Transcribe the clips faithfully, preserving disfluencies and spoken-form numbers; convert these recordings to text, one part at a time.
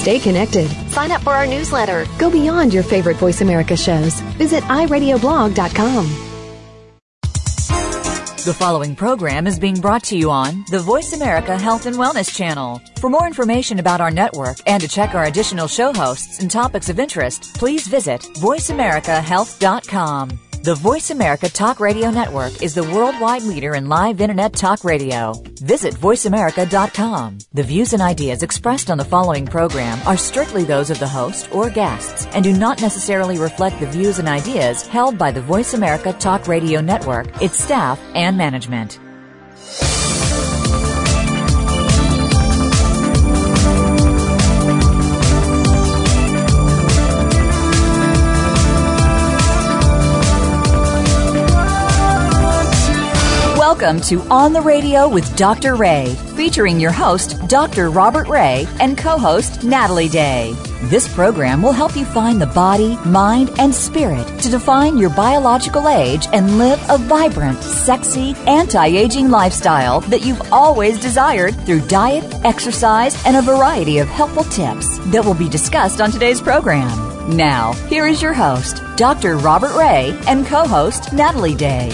Stay connected. Sign up for our newsletter. Go beyond your favorite Voice America shows. Visit i radio blog dot com. The following program is being brought to you on the Voice America Health and Wellness Channel. For more information about our network and to check our additional show hosts and topics of interest, please visit voice america health dot com. The Voice America Talk Radio Network is the worldwide leader in live Internet talk radio. Visit voice america dot com. The views and ideas expressed on the following program are strictly those of the host or guests and do not necessarily reflect the views and ideas held by the Voice America Talk Radio Network, its staff, and management. Welcome to On the Radio with Doctor Ray, featuring your host, Doctor Robert Ray, and co-host, Natalie Day. This program will help you find the body, mind, and spirit to define your biological age and live a vibrant, sexy, anti-aging lifestyle that you've always desired through diet, exercise, and a variety of helpful tips that will be discussed on today's program. Now, here is your host, Doctor Robert Ray, and co-host, Natalie Day.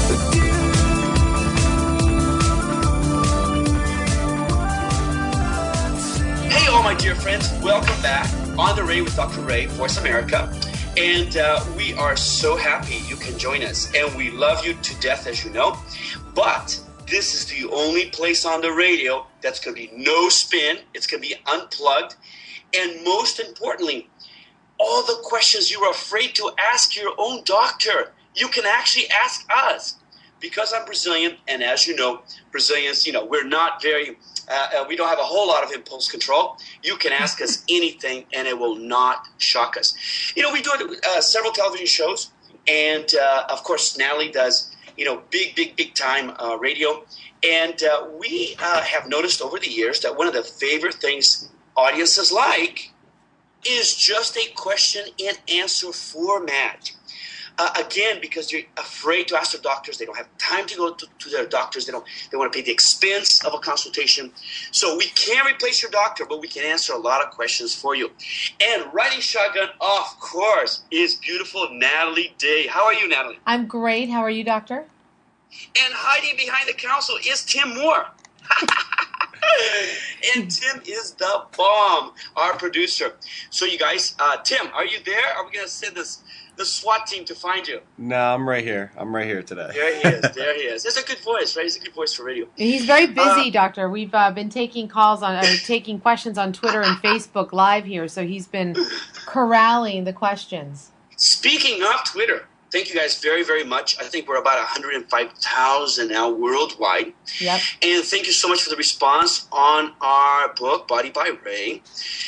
My dear friends, welcome back on the Ray with Doctor Ray, Voice America, and uh, we are so happy you can join us, and we love you to death, as you know. But this is the only place on the radio that's going to be no spin. It's going to be unplugged, and most importantly, all the questions you were afraid to ask your own doctor, you can actually ask us. Because I'm Brazilian, and as you know, Brazilians, you know, we're not very. Uh, we don't have a whole lot of impulse control. You can ask us anything, and it will not shock us. You know, we do uh, several television shows, and uh, of course, Natalie does, you know, big, big, big time uh, radio. And uh, we uh, have noticed over the years that one of the favorite things audiences like is just a question and answer format. Uh, again, because they're afraid to ask their doctors. They don't have time to go to, to their doctors. They don't. They want to pay the expense of a consultation. So we can't replace your doctor, but we can answer a lot of questions for you. And riding shotgun, of course, is beautiful Natalie Day. How are you, Natalie? I'm great. How are you, doctor? And hiding behind the console is Tim Moore. And Tim is the bomb, our producer. So you guys, uh, Tim, are you there? Are we going to send this the SWAT team to find you? No, I'm right here. I'm right here today. There he is. There he is. It's a good voice, right? It's a good voice for radio. He's very busy, uh, doctor. We've uh, been taking calls on, uh, taking questions on Twitter and Facebook Live here, so he's been corralling the questions. Speaking of Twitter, thank you guys very, very much. I think we're about one hundred five thousand now worldwide. Yep. And thank you so much for the response on our book, Body by Ray,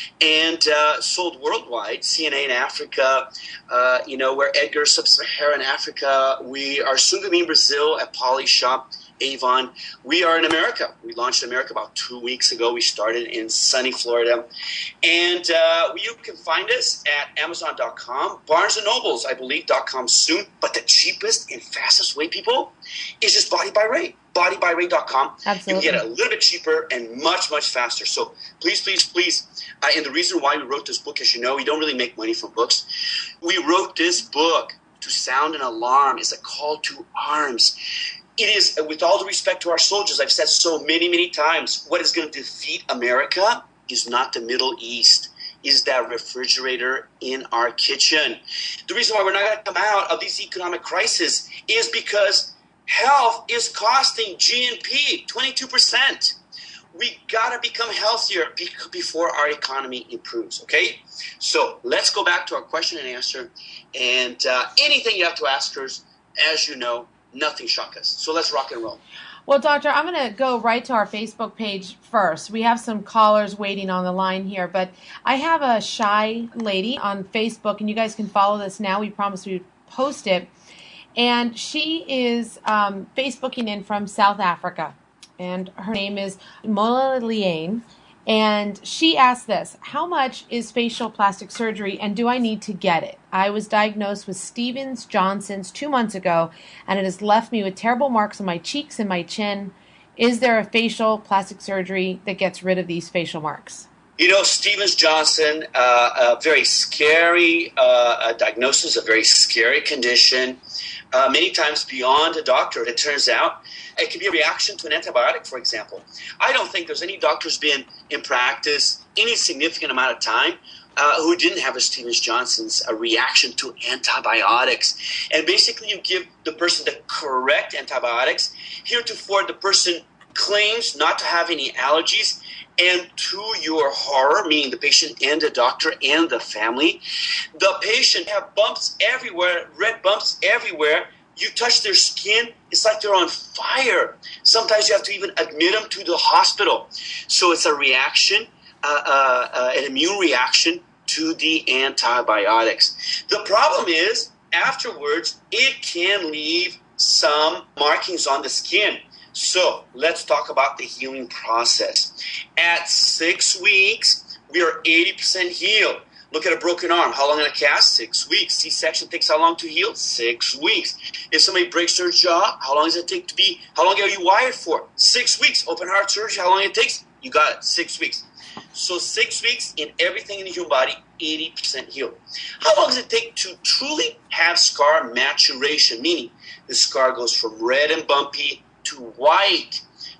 and uh, sold worldwide. C N A in Africa, uh, you know, where Edgar, Sub-Saharan Africa. We are soon to be in Brazil at Poly Shop, Avon. We are in America. We launched in America about two weeks ago. We started in sunny Florida. And uh, you can find us at amazon dot com, Barnes and Nobles, I believe, .com soon. But the cheapest and fastest way, people, is just Body by Ray. body by ray dot com. Absolutely. You can get it a little bit cheaper and much, much faster. So please, please, please. Uh, and the reason why we wrote this book, as you know, we don't really make money from books. We wrote this book to sound an alarm. It's a call to arms. It is, with all the respect to our soldiers, I've said so many, many times, what is going to defeat America is not the Middle East, is that refrigerator in our kitchen. The reason why we're not going to come out of these economic crises is because health is costing G N P twenty-two percent. We got to become healthier before our economy improves, okay? So let's go back to our question and answer. And uh, anything you have to ask us, as you know, nothing shock us. So let's rock and roll. Well, doctor, I'm going to go right to our Facebook page first. We have some callers waiting on the line here, but I have a shy lady on Facebook, and you guys can follow this now. We promised we would post it. And she is um, Facebooking in from South Africa, and her name is Mola Liane. And she asked this: how much is facial plastic surgery, and do I need to get it? I was diagnosed with Stevens-Johnson's two months ago, and it has left me with terrible marks on my cheeks and my chin. Is there a facial plastic surgery that gets rid of these facial marks? You know, Stevens-Johnson, uh, a very scary uh, diagnosis, a very scary condition, uh, many times beyond a doctor. It turns out it can be a reaction to an antibiotic, for example. I don't think there's any doctors been in practice any significant amount of time uh, who didn't have a Stevens-Johnson's a reaction to antibiotics. And basically you give the person the correct antibiotics. Heretofore, the person claims not to have any allergies, and to your horror, meaning the patient and the doctor and the family, the patient have bumps everywhere, red bumps everywhere. You touch their skin, it's like they're on fire. Sometimes you have to even admit them to the hospital. So it's a reaction, uh, uh, uh, an immune reaction to the antibiotics. The problem is, afterwards, it can leave some markings on the skin. So let's talk about the healing process. At six weeks, we are eighty percent healed. Look at a broken arm. How long in a cast? Six weeks. C-section takes how long to heal? Six weeks. If somebody breaks their jaw, how long does it take to be, how long are you wired for? Six weeks. Open heart surgery, how long it takes? You got it. Six weeks. So six weeks in everything in the human body, eighty percent healed. How long does it take to truly have scar maturation? Meaning the scar goes from red and bumpy to white.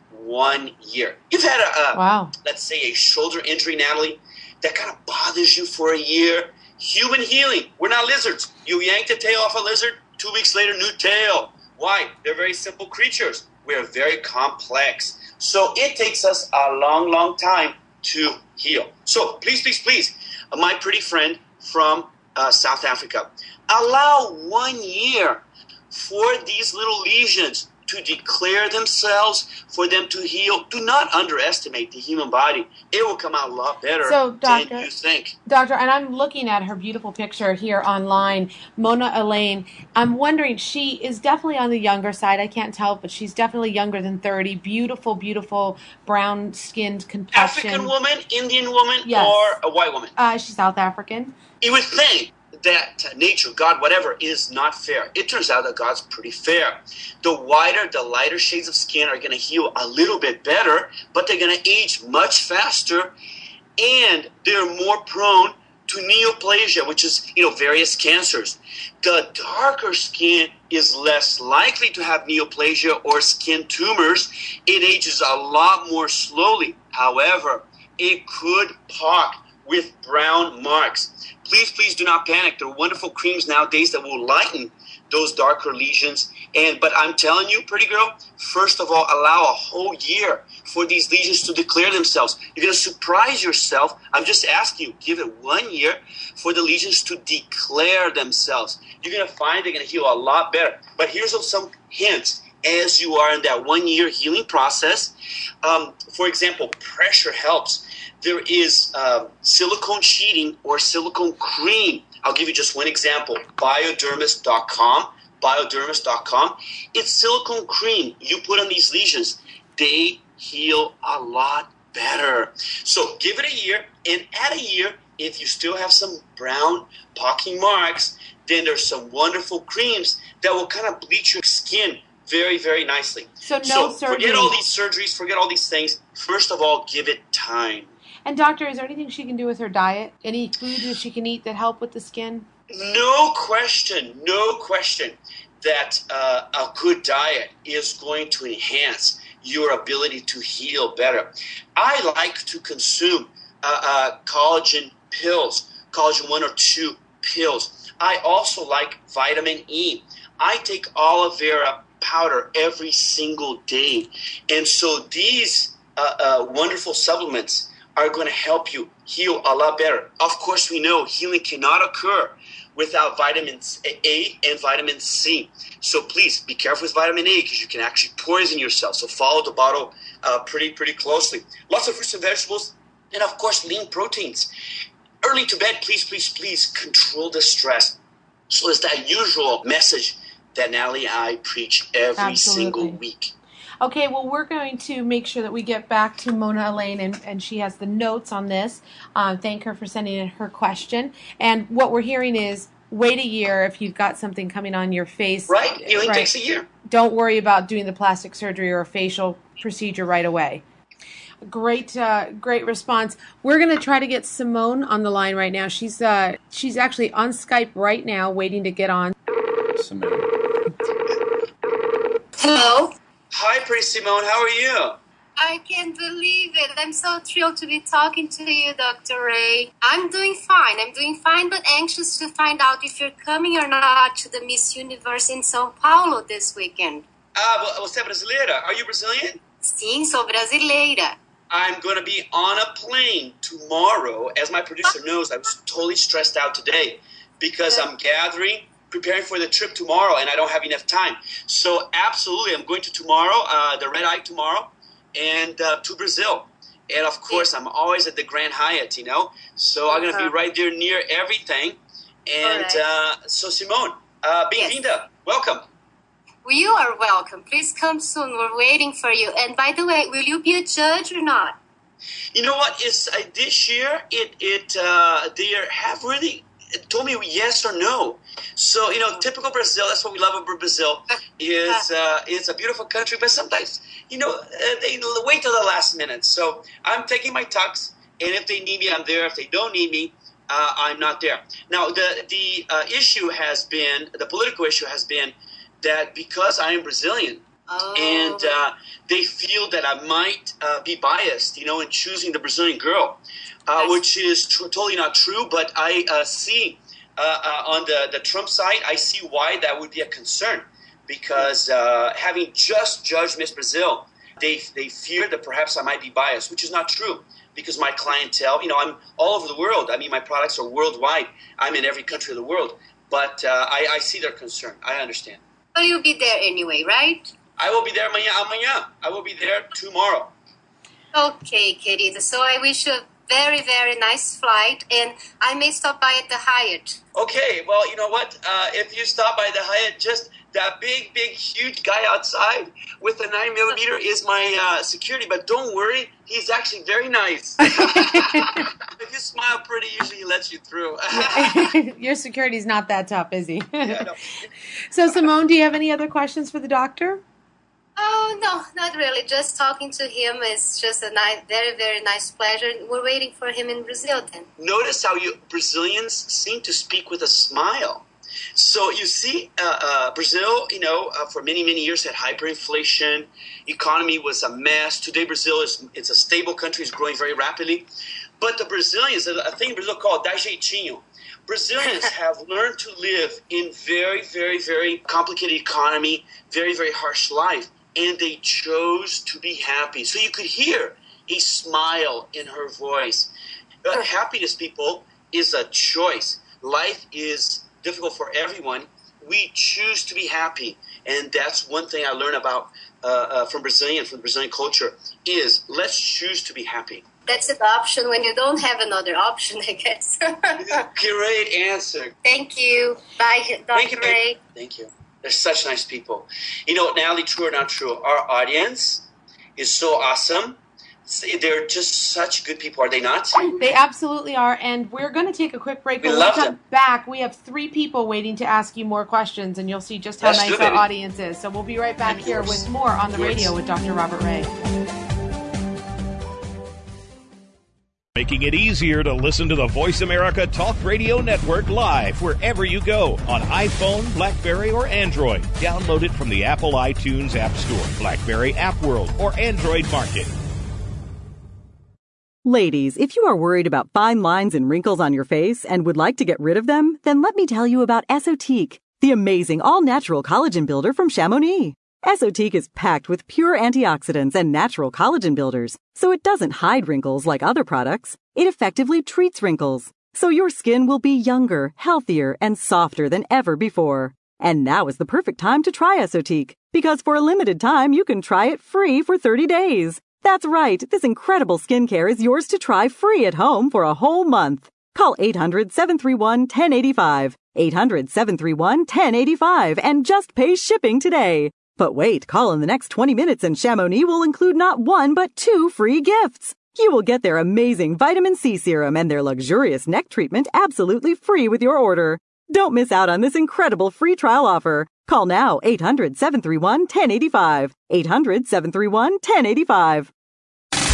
One year. You've had a, a wow. let's say a shoulder injury, Natalie, that kind of bothers you for a year. Human healing. We're not lizards. You yank the tail off a lizard, two weeks later, new tail. Why? They're very simple creatures. We're very complex. So it takes us a long, long time to heal. So please, please, please, my pretty friend from uh, South Africa, allow one year for these little lesions to declare themselves, for them to heal. Do not underestimate the human body. It will come out a lot better so, doctor, than you think. Doctor, and I'm looking at her beautiful picture here online, Mona Elaine. I'm wondering, she is definitely on the younger side. I can't tell, but she's definitely younger than thirty. Beautiful, beautiful brown-skinned complexion. African woman, Indian woman, yes. or a white woman? Uh, she's South African. You would think that nature, God, whatever, is not fair. It turns out that God's pretty fair. The whiter, the lighter shades of skin are going to heal a little bit better, but they're going to age much faster, and they're more prone to neoplasia, which is, you know, various cancers. The darker skin is less likely to have neoplasia or skin tumors. It ages a lot more slowly. However, it could pock with brown marks. Please, please do not panic. There are wonderful creams nowadays that will lighten those darker lesions. And but I'm telling you, pretty girl, first of all, allow a whole year for these lesions to declare themselves. You're going to surprise yourself. I'm just asking you, give it one year for the lesions to declare themselves. You're going to find they're going to heal a lot better. But here's some hints as you are in that one-year healing process. Um, for example, pressure helps. There is uh, silicone sheeting or silicone cream. I'll give you just one example, biodermis dot com, biodermis dot com. It's silicone cream you put on these lesions. They heal a lot better. So give it a year, and at a year, if you still have some brown pocking marks, then there's some wonderful creams that will kind of bleach your skin very, very nicely. So no so surgery. Forget all these surgeries, forget all these things. First of all, give it time. And doctor, is there anything she can do with her diet? Any foods that she can eat that help with the skin? No question, no question that uh, a good diet is going to enhance your ability to heal better. I like to consume uh, uh, collagen pills, collagen one or two pills. I also like vitamin E. I take aloe vera powder every single day. And so these uh, uh, wonderful supplements are going to help you heal a lot better. Of course, we know healing cannot occur without vitamins A and vitamin C. So please be careful with vitamin A because you can actually poison yourself. So follow the bottle uh, pretty, pretty closely. Lots of fruits and vegetables, and of course, lean proteins. Early to bed, please, please, please control the stress. So it's that usual message that Natalie and I preach every Absolutely. single week. Okay, well, we're going to make sure that we get back to Mona Elaine, and, and she has the notes on this. Um, thank her for sending in her question. And what we're hearing is wait a year if you've got something coming on your face. Right, healing right. takes a year. Don't worry about doing the plastic surgery or a facial procedure right away. Great, uh, great response. We're going to try to get Simone on the line right now. She's uh, she's actually on Skype right now, waiting to get on. Simone. Hello. Hi, pretty Simone. How are you? I can't believe it. I'm so thrilled to be talking to you, Doctor Ray. I'm doing fine. I'm doing fine, but anxious to find out if you're coming or not to the Miss Universe in São Paulo this weekend. Ah, você é brasileira? Are you Brazilian? Sim, sou brasileira. I'm going to be on a plane tomorrow. As my producer knows, I was totally stressed out today because I'm gathering, preparing for the trip tomorrow, and I don't have enough time. So absolutely, I'm going to tomorrow, uh, the Red Eye tomorrow, and uh, to Brazil. And of course, I'm always at the Grand Hyatt, you know. So I'm going to be right there near everything. And uh, so Simone, uh, bem-vinda. Yes. Welcome. You are welcome. Please come soon. We're waiting for you. And by the way, will you be a judge or not? You know what? It's uh, this year. It it uh, they have really told me yes or no. So you know, typical Brazil. That's what we love about Brazil. Is uh, it's a beautiful country, but sometimes you know uh, they wait till the last minute. So I'm taking my tux, and if they need me, I'm there. If they don't need me, uh, I'm not there. Now the the uh, issue has been the political issue has been. That because I am Brazilian, oh. and uh, they feel that I might uh, be biased, you know, in choosing the Brazilian girl, uh, which is tr- totally not true. But I uh, see uh, uh, on the, the Trump side, I see why that would be a concern because uh, having just judged Miss Brazil, they they fear that perhaps I might be biased, which is not true because my clientele, you know, I'm all over the world. I mean, my products are worldwide. I'm in every country of the world, but uh, I, I see their concern. I understand. But you'll be there anyway, right? I will be there amanhã. amanhã. I will be there tomorrow. Okay, querida. So I wish you a very, very nice flight, and I may stop by at the Hyatt. Okay. Well, you know what? Uh, if you stop by the Hyatt, just that big, big, huge guy outside with the nine millimeter is my uh, security. But don't worry, he's actually very nice. If you smile pretty, usually he lets you through. Your security's not that tough, is he? Yeah, no. So, Simone, do you have any other questions for the doctor? Oh, no, not really. Just talking to him is just a nice, very, very nice pleasure. We're waiting for him in Brazil then. Notice how you Brazilians seem to speak with a smile. So you see, uh, uh, Brazil, you know, uh, for many, many years had hyperinflation. Economy was a mess. Today, Brazil is it's a stable country. It's growing very rapidly. But the Brazilians, a thing in Brazil called dá jeitinho. Brazilians have learned to live in very, very, very complicated economy, very, very harsh life. And they chose to be happy. So you could hear a smile in her voice. Uh, happiness, people, is a choice. Life is difficult for everyone. We choose to be happy. And that's one thing I learned about uh, uh, from Brazilian, from Brazilian culture, is let's choose to be happy. That's an option when you don't have another option, I guess. Great answer. Thank you. Bye, Doctor Thank you, Ray. Thank you. They're such nice people. You know, Natalie, true or not true, our audience is so awesome. They're just such good people, are they not? They absolutely are, and we're going to take a quick break. We But love when we come them. back, we have three people waiting to ask you more questions, and you'll see just how Let's nice do it, our baby. audience is. So we'll be right back Of here course. with more on the Of course. radio with Doctor Robert Ray. Making it easier to listen to the Voice America Talk Radio Network live wherever you go on iPhone, BlackBerry, or Android. Download it from the Apple iTunes App Store, BlackBerry App World, or Android Market. Ladies, if you are worried about fine lines and wrinkles on your face and would like to get rid of them, then let me tell you about Esotique, the amazing all-natural collagen builder from Chamonix. Esotique is packed with pure antioxidants and natural collagen builders, so it doesn't hide wrinkles like other products. It effectively treats wrinkles, so your skin will be younger, healthier, and softer than ever before. And now is the perfect time to try Esotique, because for a limited time you can try it free for thirty days. That's right, this incredible skincare is yours to try free at home for a whole month. Call eight hundred, seven three one, one zero eight five, eight hundred, seven three one, one zero eight five, and just pay shipping today. But wait, call in the next twenty minutes and Chamonix will include not one but two free gifts. You will get their amazing vitamin C serum and their luxurious neck treatment absolutely free with your order. Don't miss out on this incredible free trial offer. Call now, eight hundred, seven three one, one zero eight five, eight hundred, seven three one, one zero eight five.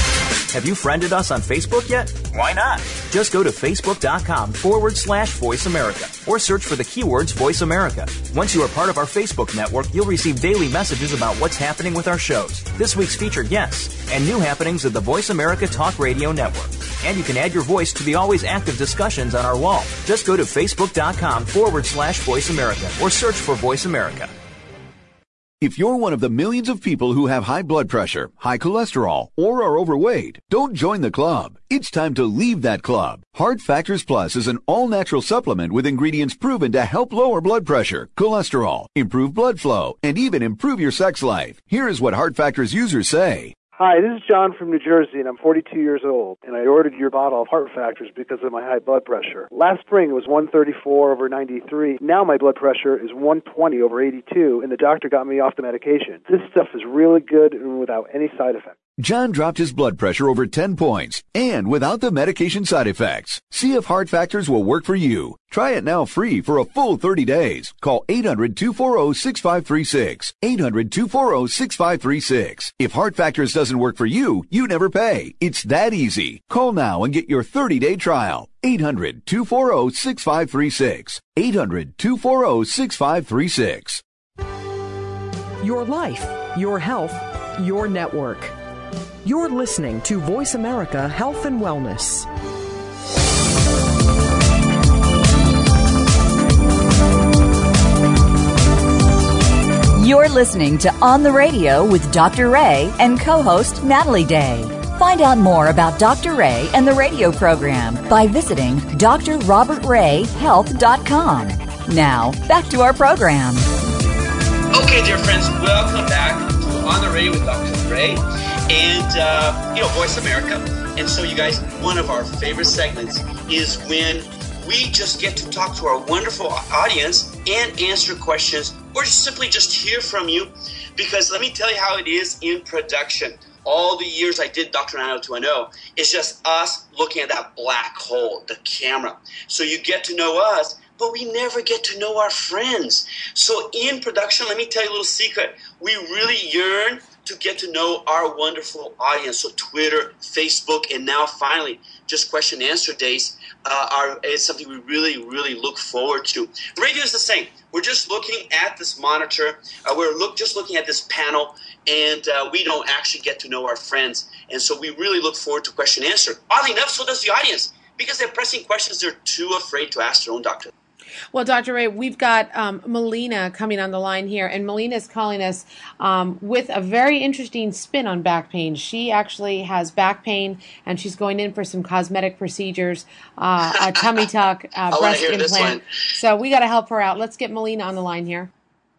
Have you friended us on Facebook yet? Why not? Just go to facebook.com forward slash Voice America or search for the keywords Voice America. Once you are part of our Facebook network, you'll receive daily messages about what's happening with our shows, this week's featured guests, and new happenings of the Voice America Talk Radio Network. And you can add your voice to the always active discussions on our wall. Just go to facebook.com forward slash Voice America or search for Voice America. If you're one of the millions of people who have high blood pressure, high cholesterol, or are overweight, don't join the club. It's time to leave that club. Heart Factors Plus is an all-natural supplement with ingredients proven to help lower blood pressure, cholesterol, improve blood flow, and even improve your sex life. Here is what Heart Factors users say. Hi, this is John from New Jersey, and I'm forty-two years old, and I ordered your bottle of Heart Factors because of my high blood pressure. Last spring, it was one thirty-four over ninety-three. Now my blood pressure is one twenty over eighty-two, and the doctor got me off the medication. This stuff is really good and without any side effects. John dropped his blood pressure over ten points, and without the medication side effects. See if Heart Factors will work for you. Try it now free for a full thirty days. Call eight hundred, two four zero, six five three six. eight hundred, two four zero, six five three six. If Heart Factors doesn't work for you, you never pay. It's that easy. Call now and get your thirty-day trial. eight hundred, two four zero, six five three six. eight hundred, two four zero, six five three six. Your life, your health, your network. You're listening to Voice America Health and Wellness. You're listening to On the Radio with Doctor Ray and co-host Natalie Day. Find out more about Doctor Ray and the radio program by visiting d r robert ray health dot com. Now, back to our program. Okay, dear friends, welcome back to On the Radio with Doctor Ray and, uh, you know, Voice America. And so, you guys, one of our favorite segments is when we just get to talk to our wonderful audience and answer questions or simply just hear from you. Because let me tell you how it is in production. All the years I did Doctor nine oh two one oh, it's just us looking at that black hole, the camera. So you get to know us, but we never get to know our friends. So in production, let me tell you a little secret. We really yearn to get to know our wonderful audience. So Twitter, Facebook, and now finally, just question and answer days uh, are is something we really, really look forward to. Radio is the same. We're just looking at this monitor. Uh, we're look just looking at this panel, and uh, we don't actually get to know our friends. And so we really look forward to question and answer. Oddly enough, so does the audience, because they're pressing questions they're too afraid to ask their own doctor. Well, Doctor Ray, we've got um, Melina coming on the line here, and Melina is calling us um, with a very interesting spin on back pain. She actually has back pain, and she's going in for some cosmetic procedures, uh, a tummy tuck, uh, breast implant. So we got to help her out. Let's get Melina on the line here.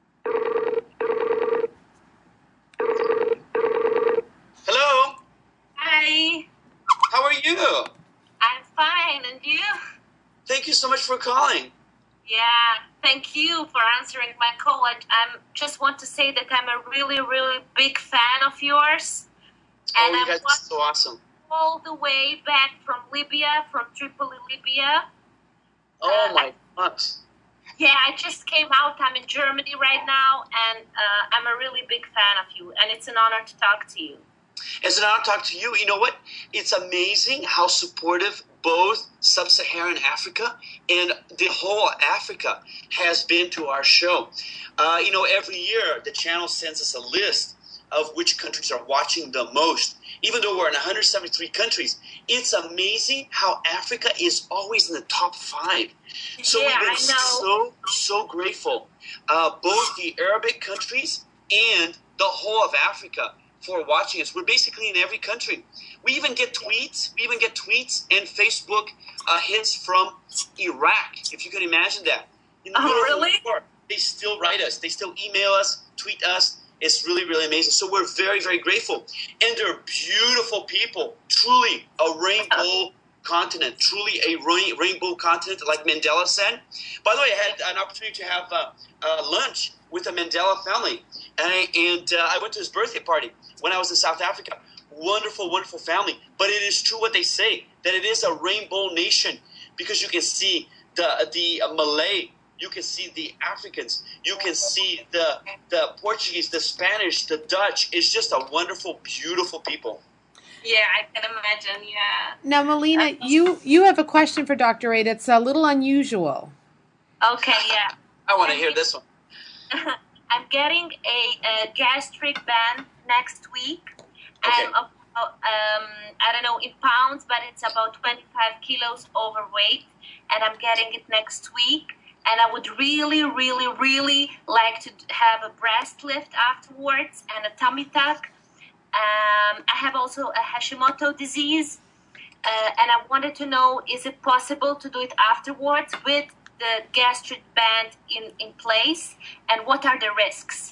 Hello. Hi. How are you? I'm fine, and you? Thank you so much for calling. Yeah, thank you for answering my call. I I'm, just want to say that I'm a really, really big fan of yours. And oh, you guys are so awesome. All the way back from Libya, from Tripoli, Libya. Oh, uh, my gosh. Yeah, I just came out. I'm in Germany right now, and uh, I'm a really big fan of you. And it's an honor to talk to you. It's an honor to talk to you. You know what? It's amazing how supportive both Sub-Saharan Africa and the whole Africa has been to our show. Uh, you know, every year the channel sends us a list of which countries are watching the most. Even though we're in one hundred seventy-three countries, it's amazing how Africa is always in the top five. So yeah, we've been so, so grateful. Uh, both the Arabic countries and the whole of Africa for watching us. We're basically in every country. We even get tweets. We even get tweets and Facebook uh, hits from Iraq, if you can imagine that. In the oh, really? The war, they still write us. They still email us, tweet us. It's really, really amazing. So we're very, very grateful. And they're beautiful people. Truly a rainbow continent. Truly a rain, rainbow continent, like Mandela said. By the way, I had an opportunity to have uh, uh, lunch with the Mandela family. And, I, and uh, I went to his birthday party when I was in South Africa. Wonderful, wonderful family. But it is true what they say, that it is a rainbow nation, because you can see the the uh, Malay, you can see the Africans, you can see the the Portuguese, the Spanish, the Dutch. It's just a wonderful, beautiful people. Yeah, I can imagine, yeah. Now, Melina, you, you have a question for Doctor Ray that's a little unusual. Okay, yeah. I want to hear this one. I'm getting a, a gastric band next week. Okay. I'm about, um, I don't know in pounds, but it's about twenty-five kilos overweight, and I'm getting it next week. And I would really, really, really like to have a breast lift afterwards and a tummy tuck. Um, I have also a Hashimoto disease, uh, and I wanted to know, is it possible to do it afterwards with the gastric band in, in place, and what are the risks?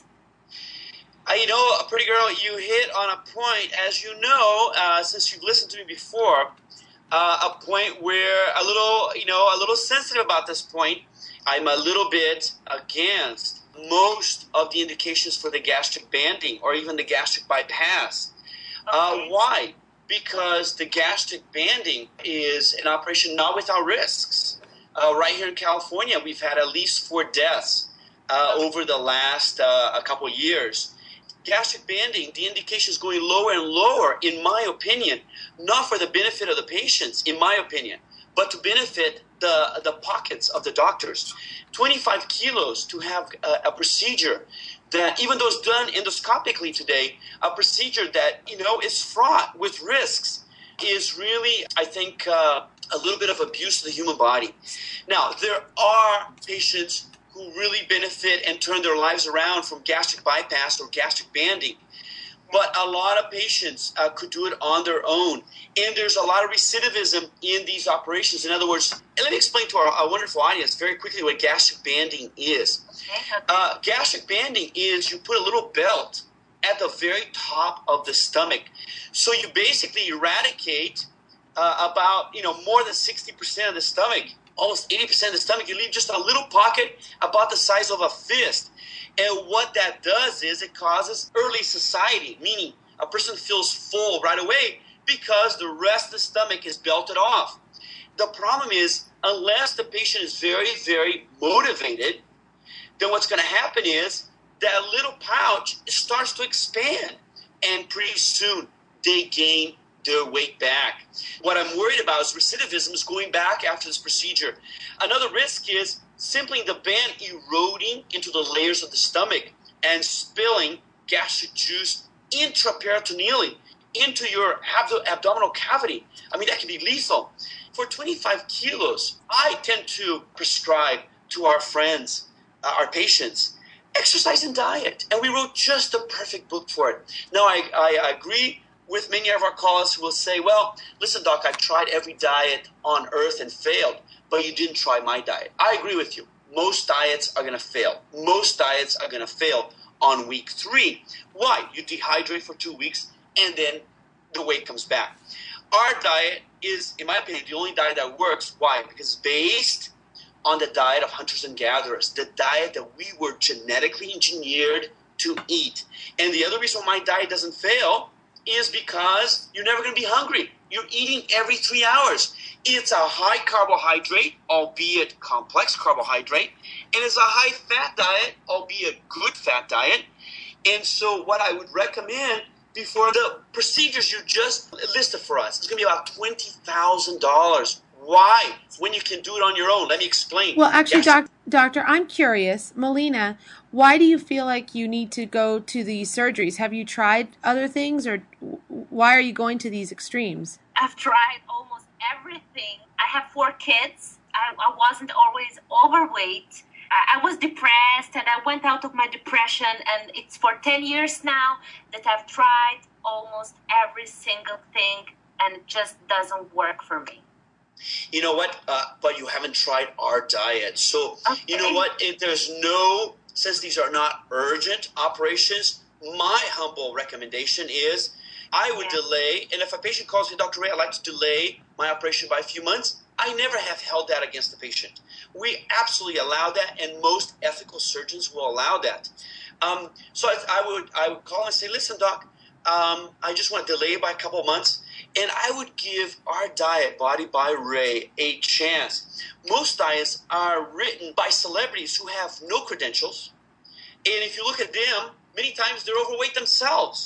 Uh, you know, pretty girl, you hit on a point, as you know, uh, since you've listened to me before, uh, a point where a little, you know, a little sensitive about this point. I'm a little bit against most of the indications for the gastric banding or even the gastric bypass. Okay. Uh, why? Because the gastric banding is an operation not without risks. Uh, right here in California, we've had at least four deaths uh, over the last uh, a couple of years. Gastric banding, the indication is going lower and lower, in my opinion, not for the benefit of the patients, in my opinion, but to benefit the the pockets of the doctors. twenty-five kilos to have a, a procedure that, even though it's done endoscopically today, a procedure that, you know, is fraught with risks, is really, I think, uh, a little bit of abuse of the human body. Now, there are patients who really benefit and turn their lives around from gastric bypass or gastric banding. But a lot of patients uh, could do it on their own. And there's a lot of recidivism in these operations. In other words, and let me explain to our, our wonderful audience very quickly what gastric banding is. Uh, gastric banding is you put a little belt at the very top of the stomach. So you basically eradicate uh, about, you know, more than sixty percent of the stomach, almost eighty percent of the stomach. You leave just a little pocket about the size of a fist. And what that does is it causes early satiety, meaning a person feels full right away because the rest of the stomach is belted off. The problem is, unless the patient is very, very motivated, then what's going to happen is that little pouch starts to expand, and pretty soon they gain their weight back. What I'm worried about is recidivism is going back after this procedure. Another risk is simply the band eroding into the layers of the stomach and spilling gastric juice intraperitoneally into your abdo- abdominal cavity. I mean, that can be lethal. For twenty-five kilos, I tend to prescribe to our friends, uh, our patients, exercise and diet. And we wrote just the perfect book for it. Now, I, I agree with many of our callers who will say, well, listen, doc, I've tried every diet on earth and failed, but you didn't try my diet. I agree with you. Most diets are going to fail. Most diets are going to fail on week three. Why? You dehydrate for two weeks, and then the weight comes back. Our diet is, in my opinion, the only diet that works. Why? Because it's based on the diet of hunters and gatherers, the diet that we were genetically engineered to eat. And the other reason why my diet doesn't fail is because you're never going to be hungry. You're eating every three hours. It's a high carbohydrate, albeit complex carbohydrate, and it's a high fat diet, albeit good fat diet. And so what I would recommend before the procedures you just listed for us, it's going to be about twenty thousand dollars. Why? When you can do it on your own. Let me explain. Well, actually, Yes. doc, doctor, I'm curious. Melina, why do you feel like you need to go to these surgeries? Have you tried other things, or why are you going to these extremes? I've tried almost everything. I have four kids. I, I wasn't always overweight. I, I was depressed, and I went out of my depression, and it's for ten years now that I've tried almost every single thing, and it just doesn't work for me. You know what? Uh, but you haven't tried our diet. So, Okay. you know what? If there's no, since these are not urgent operations, my humble recommendation is I would Yeah. delay. And if a patient calls me, Doctor Ray, I'd like to delay my operation by a few months, I never have held that against the patient. We absolutely allow that, and most ethical surgeons will allow that. Um, so I, I would I would call and say, listen, doc, um, I just want to delay it by a couple of months. And I would give our diet, Body by Ray, a chance. Most diets are written by celebrities who have no credentials. And if you look at them, many times they're overweight themselves.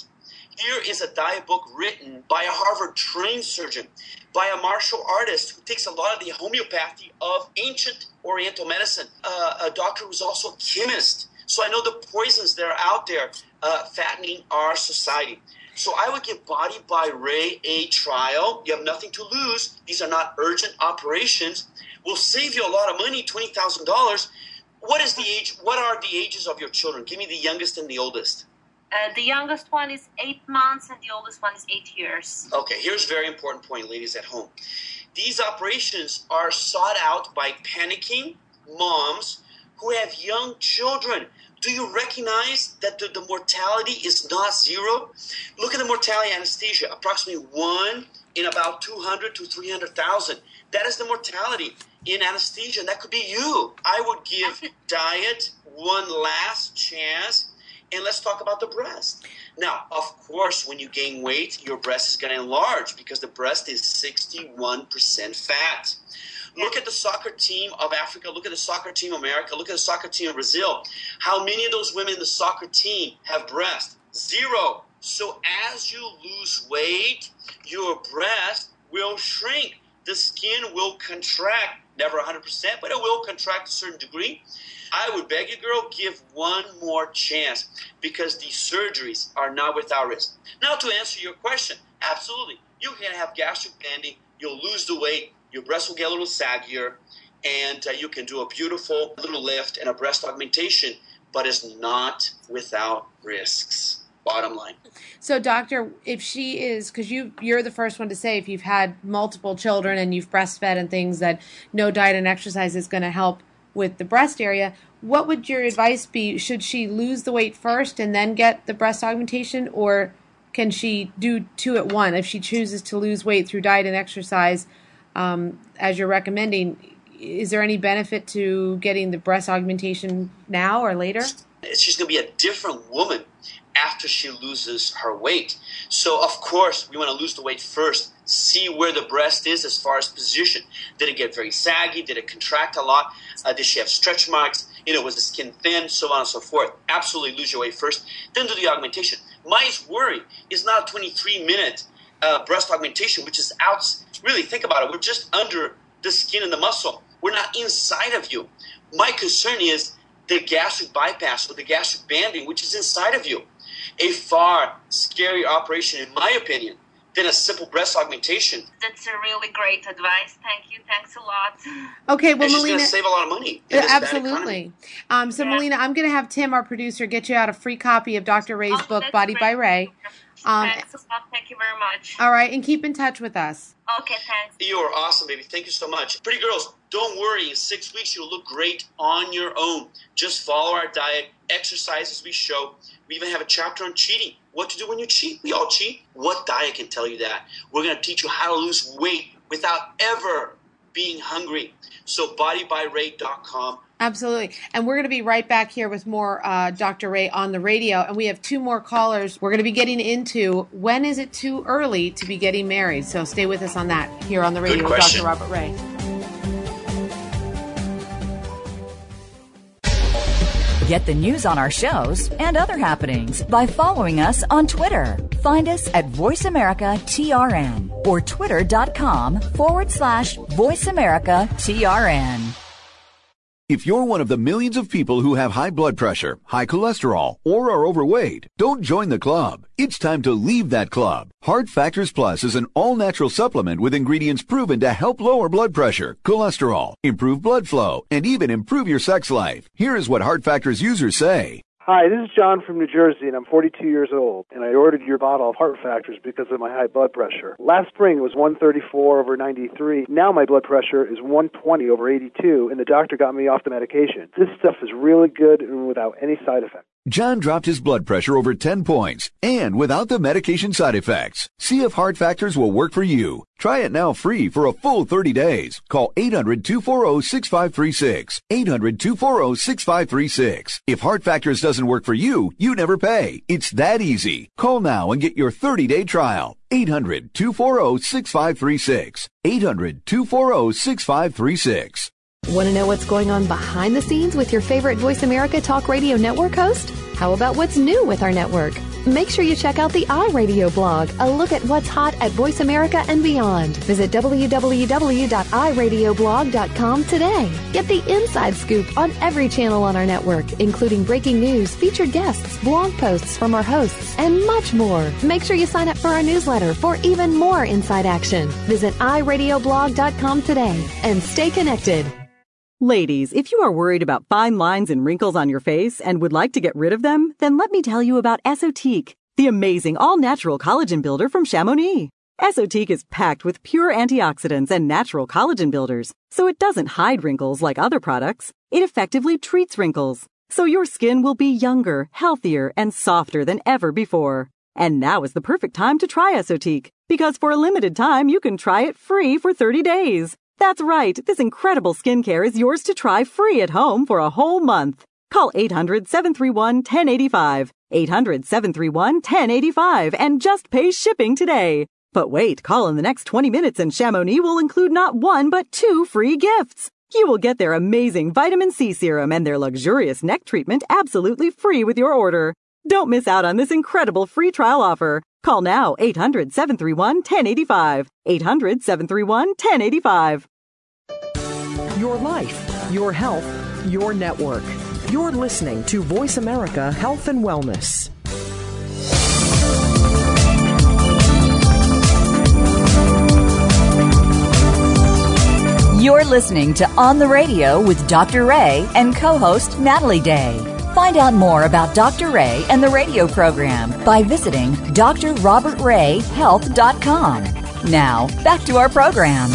Here is a diet book written by a Harvard-trained surgeon, by a martial artist who takes a lot of the homeopathy of ancient Oriental medicine, uh, a doctor who's also a chemist. So I know the poisons that are out there uh, fattening our society. So I would give Body by Ray a trial. You have nothing to lose. These are not urgent operations. Will save you a lot of money, twenty thousand dollars. What is the age? What are the ages of your children? Give me the youngest and the oldest. Uh, the youngest one is eight months and the oldest one is eight years. Okay, here's a very important point, ladies at home. These operations are sought out by panicking moms who have young children. Do you recognize that the, the mortality is not zero? Look at the mortality anesthesia, approximately one in about two hundred to three hundred thousand. That is the mortality in anesthesia, and that could be you. I would give diet one last chance. And let's talk about the breast. Now, of course, when you gain weight, your breast is going to enlarge because the breast is sixty-one percent fat. Look at the soccer team of Africa. Look at the soccer team of America. Look at the soccer team of Brazil. How many of those women in the soccer team have breast? Zero. So as you lose weight, your breast will shrink. The skin will contract. Never one hundred percent, but it will contract to a certain degree. I would beg you, girl, give one more chance because these surgeries are not without risk. Now, to answer your question, absolutely. You can have gastric banding. You'll lose the weight. Your breast will get a little saggier, and uh, you can do a beautiful little lift and a breast augmentation, but it's not without risks. Bottom line. So, doctor, if she is, because you, you're the first one to say if you've had multiple children and you've breastfed and things that no diet and exercise is going to help with the breast area, what would your advice be? Should she lose the weight first and then get the breast augmentation, or can she do two at one? If she chooses to lose weight through diet and exercise, um, as you're recommending, is there any benefit to getting the breast augmentation now or later? She's going to be a different woman after she loses her weight. So, of course, we want to lose the weight first. See where the breast is as far as position. Did it get very saggy? Did it contract a lot? Uh, did she have stretch marks? You know, was the skin thin? So on and so forth. Absolutely lose your weight first. Then do the augmentation. My worry is not a twenty-three minute uh, breast augmentation, which is out. Really, think about it. We're just under the skin and the muscle. We're not inside of you. My concern is the gastric bypass or the gastric banding, which is inside of you. A far scarier operation, in my opinion, than a simple breast augmentation. That's a really great advice. Thank you. Thanks a lot. Okay, well, and she's Melina, going to save a lot of money. Yeah, absolutely. Um, so, yeah. Melina, I'm going to have Tim, our producer, get you out a free copy of Doctor Ray's oh, book, Body great. by Ray. Um, thanks a lot. Thank you very much. All right, and keep in touch with us. Okay, thanks. You are awesome, baby. Thank you so much. Pretty girls, don't worry. In six weeks, you'll look great on your own. Just follow our diet, exercise as we show. We even have a chapter on cheating. What to do when you cheat. We all cheat. What diet can tell you that? We're going to teach you how to lose weight without ever being hungry. So body by ray dot com. Absolutely. And we're going to be right back here with more uh, Doctor Ray on the radio. And we have two more callers. We're going to be getting into when is it too early to be getting married. So stay with us on that here on the radio with Doctor Robert Ray. Get the news on our shows and other happenings by following us on Twitter. Find us at Voice America T R N or twitter.com forward slash Voice America T R N. If you're one of the millions of people who have high blood pressure, high cholesterol, or are overweight, don't join the club. It's time to leave that club. Heart Factors Plus is an all-natural supplement with ingredients proven to help lower blood pressure, cholesterol, improve blood flow, and even improve your sex life. Here is what Heart Factors users say. Hi, this is John from New Jersey, and I'm forty-two years old, and I ordered your bottle of Heart Factors because of my high blood pressure. Last spring it was one thirty-four over ninety-three. Now my blood pressure is one twenty over eighty-two, and the doctor got me off the medication. This stuff is really good and without any side effects. John dropped his blood pressure over ten points, and without the medication side effects. See if Heart Factors will work for you. Try it now free for a full thirty days. Call eight hundred, two four zero, six five three six. eight hundred, two four zero, six five three six. If Heart Factors doesn't work for you, you never pay. It's that easy. Call now and get your thirty-day trial. eight hundred, two four zero, six five three six. eight hundred, two four zero, six five three six. Want to know what's going on behind the scenes with your favorite Voice America Talk Radio Network host? How about what's new with our network? Make sure you check out the iRadio blog, a look at what's hot at Voice America and beyond. Visit w w w dot i radio blog dot com today. Get the inside scoop on every channel on our network, including breaking news, featured guests, blog posts from our hosts, and much more. Make sure you sign up for our newsletter for even more inside action. Visit i radio blog dot com today and stay connected. Ladies, if you are worried about fine lines and wrinkles on your face and would like to get rid of them, then let me tell you about Esotique, the amazing all-natural collagen builder from Chamonix. Esotique is packed with pure antioxidants and natural collagen builders, so it doesn't hide wrinkles like other products. It effectively treats wrinkles, so your skin will be younger, healthier, and softer than ever before. And now is the perfect time to try Esotique, because for a limited time you can try it free for thirty days. That's right, this incredible skincare is yours to try free at home for a whole month. Call eight hundred, seven three one, one zero eight five, eight hundred, seven three one, one zero eight five, and just pay shipping today. But wait, call in the next twenty minutes and Chamonix will include not one but two free gifts. You will get their amazing vitamin C serum and their luxurious neck treatment absolutely free with your order. Don't miss out on this incredible free trial offer. Call now, eight hundred, seven three one, one zero eight five, eight hundred, seven three one, one zero eight five. Your life, your health, your network. You're listening to Voice America Health and Wellness. You're listening to On the Radio with Doctor Ray and co-host Natalie Day. Find out more about Doctor Ray and the radio program by visiting d r robert ray health dot com. Now, back to our program.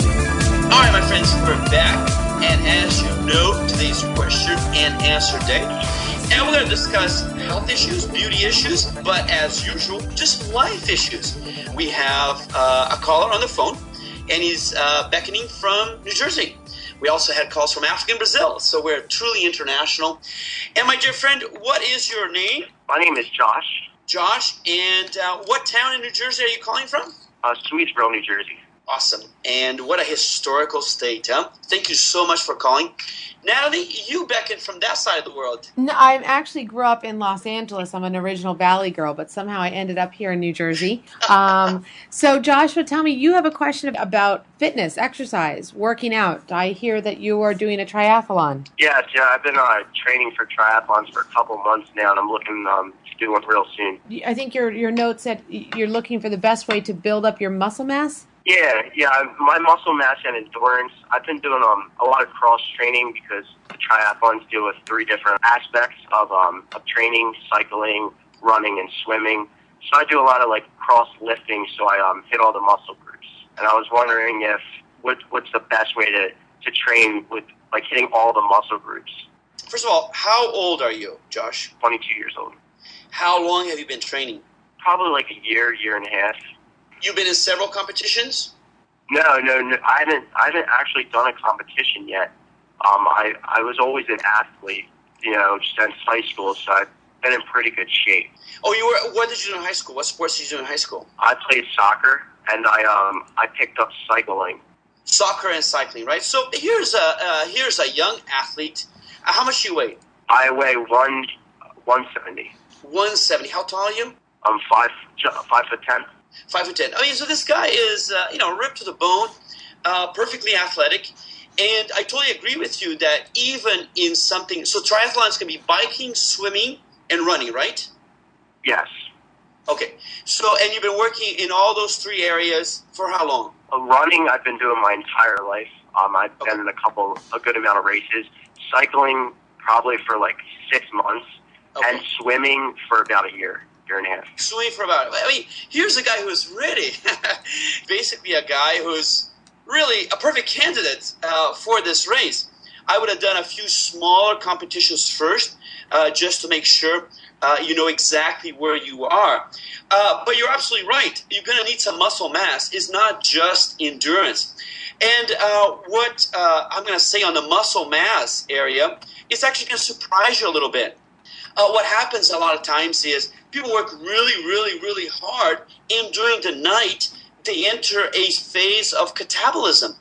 All right, my friends, we're back. And as you know, today's question and answer day. And we're going to discuss health issues, beauty issues, but as usual, just life issues. We have uh, a caller on the phone, and he's uh, beckoning from New Jersey. We also had calls from Africa and Brazil, so we're truly international. And my dear friend, what is your name? My name is Josh. Josh, and uh, what town in New Jersey are you calling from? Uh, Swedesboro, New Jersey. Awesome. And what a historical state, huh? Thank you so much for calling. Natalie, you beckoned from that side of the world. No, I actually grew up in Los Angeles. I'm an original Valley girl, but somehow I ended up here in New Jersey. Um, so, Joshua, tell me, you have a question about fitness, exercise, working out. I hear that you are doing a triathlon. Yeah, yeah, I've been uh, training for triathlons for a couple months now, and I'm looking um, to do one real soon. I think your your note said you're looking for the best way to build up your muscle mass. Yeah, yeah, my muscle mass and endurance. I've been doing um, a lot of cross training because the triathlons deal with three different aspects of um, of training: cycling, running, and swimming. So I do a lot of like cross lifting, so I um, hit all the muscle groups. And I was wondering if what what's the best way to, to train with like hitting all the muscle groups. First of all, how old are you, Josh? twenty-two years old. How long have you been training? Probably like a year, year and a half. You've been in several competitions? No, no, no. I haven't. I haven't actually done a competition yet. Um, I I was always an athlete, you know, since high school, so I've been in pretty good shape. Oh, you were. What did you do in high school? What sports did you do in high school? I played soccer, and I um I picked up cycling. Soccer and cycling, right? So here's a uh, here's a young athlete. Uh, how much do you weigh? I weigh one one seventy. One seventy. How tall are you? I'm five five foot ten. Five foot ten. I mean, so this guy is, uh, you know, ripped to the bone, uh, perfectly athletic. And I totally agree with you that even in something, so triathlons can be biking, swimming, and running, right? Yes. Okay. So, and you've been working in all those three areas for how long? Uh, running, I've been doing my entire life. Um, I've okay. been in a couple, a good amount of races. Cycling, probably for like six months. Okay. And swimming for about a year. Year and a half. Swimming for about, I mean, here's a guy who's really, basically a guy who's really a perfect candidate uh, for this race. I would have done a few smaller competitions first, uh, just to make sure uh, you know exactly where you are. Uh, but you're absolutely right. You're going to need some muscle mass. It's not just endurance. And uh, what uh, I'm going to say on the muscle mass area, it's actually going to surprise you a little bit. Uh, what happens a lot of times is people work really, really, really hard, and during the night, they enter a phase of catabolism.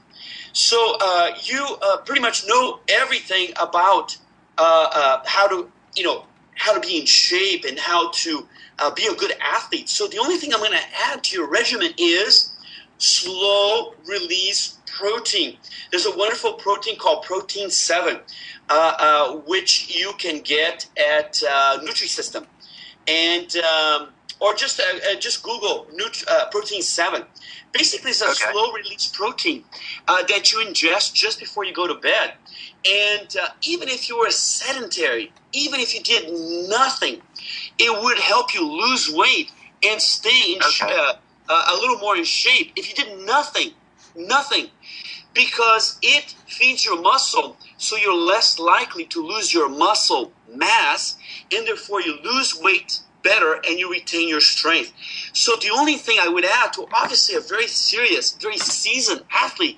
So uh, you uh, pretty much know everything about uh, uh, how to, you know, how to be in shape and how to uh, be a good athlete. So the only thing I'm going to add to your regimen is slow release protein. There's a wonderful protein called Protein seven, uh, uh, which you can get at uh, Nutrisystem, and um, or just uh, uh, just Google Nut- uh, Protein seven. Basically, it's a okay. slow release protein uh, that you ingest just before you go to bed. And uh, even if you were sedentary, even if you did nothing, it would help you lose weight and stay in okay. uh, uh, a little more in shape. If you did nothing, nothing, because it feeds your muscle, so you're less likely to lose your muscle mass, and therefore you lose weight better and you retain your strength. So the only thing I would add to obviously a very serious, very seasoned athlete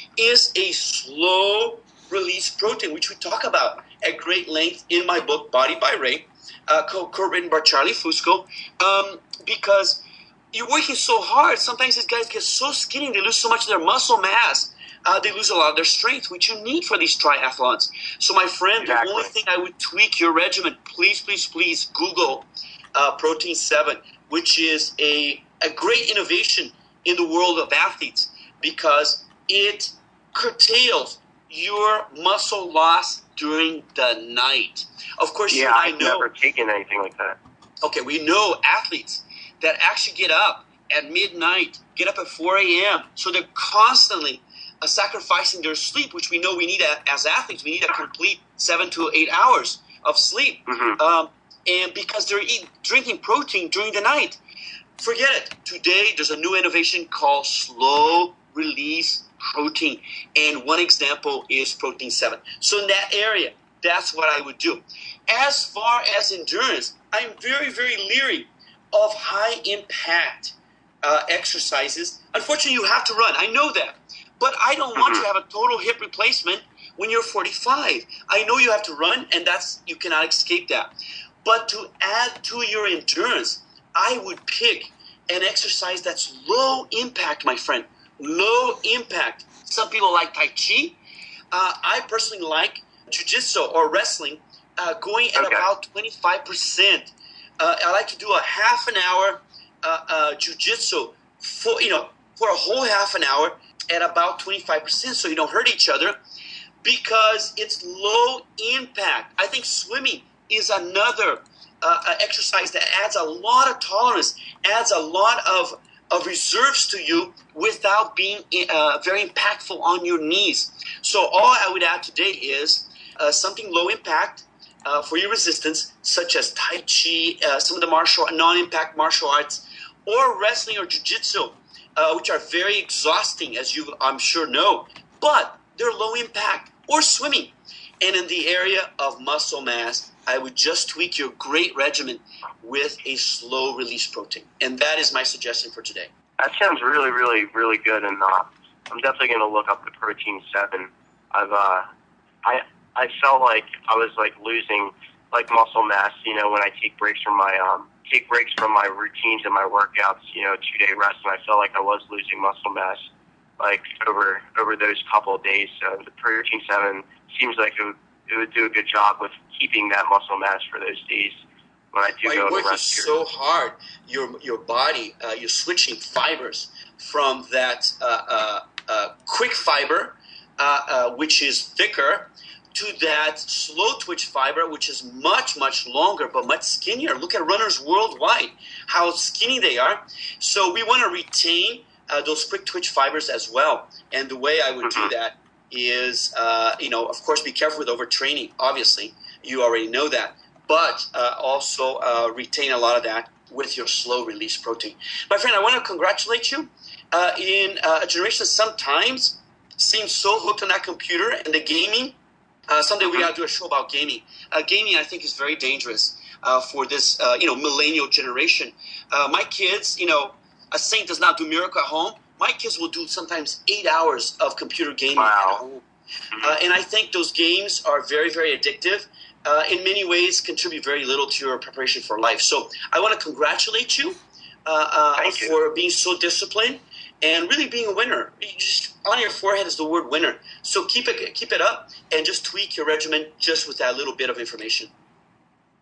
is a slow release protein, which we talk about at great length in my book, Body by Ray, uh, co-written by Charlie Fusco, um, because you're working so hard. Sometimes these guys get so skinny, they lose so much of their muscle mass, uh, they lose a lot of their strength, which you need for these triathlons. So my friend, exactly. the only thing I would tweak your regimen, please, please, please Google uh, Protein seven, which is a, a great innovation in the world of athletes because it curtails your muscle loss during the night. Of course, yeah, you and I I've know. never taken anything like that. Okay, we know athletes that actually get up at midnight, get up at four a.m., so they're constantly uh, sacrificing their sleep, which we know we need a, as athletes. We need a complete seven to eight hours of sleep, mm-hmm. um, and because they're eating, drinking protein during the night. Forget it. Today, there's a new innovation called slow release protein, and one example is Protein seven. So in that area, that's what I would do. As far as endurance, I'm very, very leery of high-impact uh, exercises. Unfortunately, you have to run. I know that. But I don't want you to have a total hip replacement when you're forty-five. I know you have to run, and that's you cannot escape that. But to add to your endurance, I would pick an exercise that's low impact, my friend. Low impact. Some people like Tai Chi. Uh, I personally like Jiu-Jitsu or wrestling uh, going at okay. about twenty-five percent. Uh, I like to do a half an hour uh, uh, Jiu-Jitsu for, you know, for a whole half an hour at about twenty-five percent so you don't hurt each other because it's low impact. I think swimming is another uh, exercise that adds a lot of tolerance, adds a lot of, of reserves to you without being uh, very impactful on your knees. So all I would add today is uh, something low impact uh, for your resistance, such as Tai Chi, uh, some of the martial non-impact martial arts, or wrestling or jiu-jitsu, uh, which are very exhausting, as you I'm sure know, but they're low impact, or swimming. And in the area of muscle mass, I would just tweak your great regimen with a slow release protein. And that is my suggestion for today. That sounds really, really, really good, and uh, I'm definitely going to look up the Protein seven. I've, uh, I, I felt like I was like losing like muscle mass, you know, when I take breaks from my, um, take breaks from my routines and my workouts, you know, two day rest, and I felt like I was losing muscle mass, like over over those couple of days. So the Protein seven seems like it would, it would do a good job with keeping that muscle mass for those days. When I do well, go you're to working so hard, your your body, uh, you're switching fibers from that uh, uh, uh, quick fiber, uh, uh, which is thicker, to that slow twitch fiber, which is much, much longer but much skinnier. Look at runners worldwide, how skinny they are. So we want to retain uh, those quick twitch fibers as well. And the way I would mm-hmm. do that is, uh, you know, of course, be careful with overtraining, obviously. You already know that. But uh, also uh, retain a lot of that with your slow release protein. My friend, I want to congratulate you. Uh, in uh, a generation that sometimes seems so hooked on that computer and the gaming. Uh, someday we got to do a show about gaming. Uh, gaming, I think, is very dangerous uh, for this, uh, you know, millennial generation. Uh, my kids, you know, a saint does not do miracle at home. My kids will do sometimes eight hours of computer gaming wow. at home. Uh, and I think those games are very, very addictive. Uh, in many ways, contribute very little to your preparation for life. So I want to congratulate you, uh, uh, Thank you for being so disciplined and really being a winner. You just, on your forehead is the word winner. So keep it keep it up and just tweak your regimen just with that little bit of information.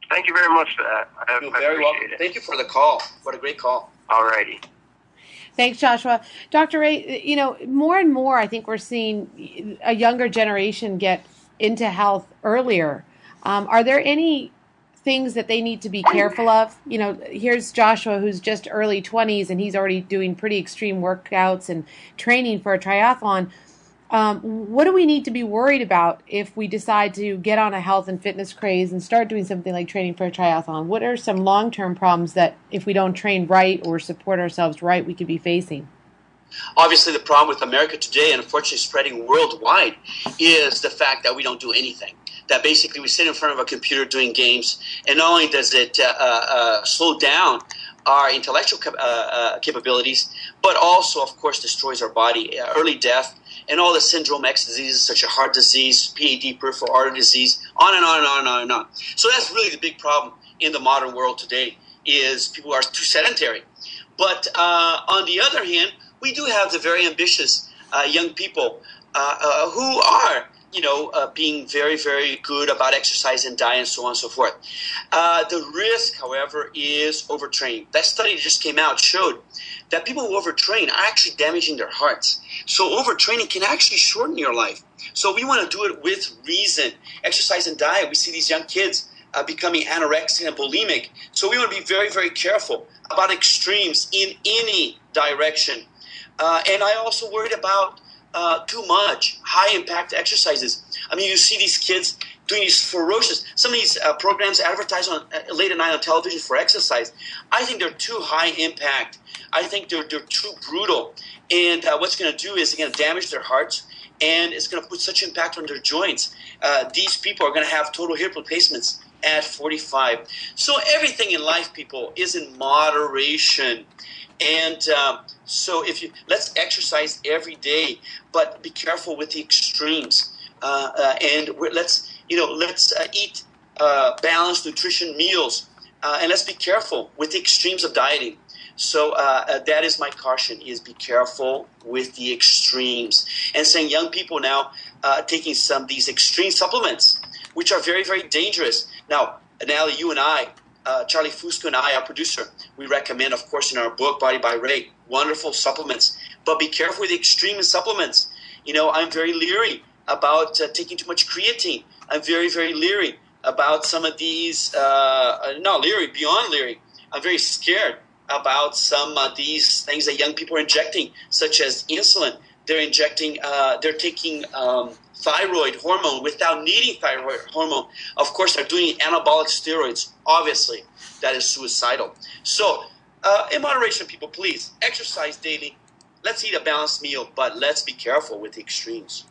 Thank you very much for that. I, You're I very appreciate welcome. it. Thank you for the call. What a great call. All righty. Thanks, Joshua. Doctor Ray, you know, more and more I think we're seeing a younger generation get into health earlier. Um, are there any things that they need to be careful of? You know, here's Joshua, who's just early twenties, and he's already doing pretty extreme workouts and training for a triathlon. Um, what do we need to be worried about if we decide to get on a health and fitness craze and start doing something like training for a triathlon? What are some long-term problems that if we don't train right or support ourselves right, we could be facing? Obviously, the problem with America today, and unfortunately spreading worldwide, is the fact that we don't do anything. That basically we sit in front of a computer doing games, and not only does it uh, uh, slow down our intellectual cap- uh, uh, capabilities, but also, of course, destroys our body. Uh, early death and all the syndrome X diseases, such as heart disease, P A D, peripheral artery disease, on and on and on and on and on. So that's really the big problem in the modern world today, is people are too sedentary. But uh, on the other hand, we do have the very ambitious uh, young people uh, uh, who are, you know, uh, being very, very good about exercise and diet and so on and so forth. Uh, the risk, however, is overtraining. That study that just came out showed that people who overtrain are actually damaging their hearts. So overtraining can actually shorten your life. So we want to do it with reason. Exercise and diet, we see these young kids uh, becoming anorexic and bulimic. So we want to be very, very careful about extremes in any direction. Uh, and I also worried about uh, too much high-impact exercises. I mean, you see these kids doing these ferocious, some of these uh, programs advertise on uh, late at night on television for exercise. I think they're too high-impact. I think they're, they're too brutal. And uh, what's going to do is, going to damage their hearts, and it's going to put such impact on their joints. Uh, these people are going to have total hip replacements at forty-five. So everything in life, people, is in moderation. And um, so if you let's exercise every day, but be careful with the extremes. Uh, uh, and we're, let's you know let's uh, eat uh, balanced nutrition meals, uh, and let's be careful with the extremes of dieting. So uh, uh, that is my caution: is be careful with the extremes. And saying young people now uh, taking some of these extreme supplements, which are very, very dangerous. Now, Natalie, you and I. Uh, Charlie Fusco and I, our producer, we recommend, of course, in our book, Body by Ray, wonderful supplements. But be careful with the extreme supplements. You know, I'm very leery about uh, taking too much creatine. I'm very, very leery about some of these, uh, not leery, beyond leery. I'm very scared about some of these things that young people are injecting, such as insulin. They're injecting, uh, they're taking um, thyroid hormone without needing thyroid hormone. Of course, they're doing anabolic steroids. Obviously, that is suicidal. So, uh, in moderation, people, please, exercise daily. Let's eat a balanced meal, but let's be careful with the extremes.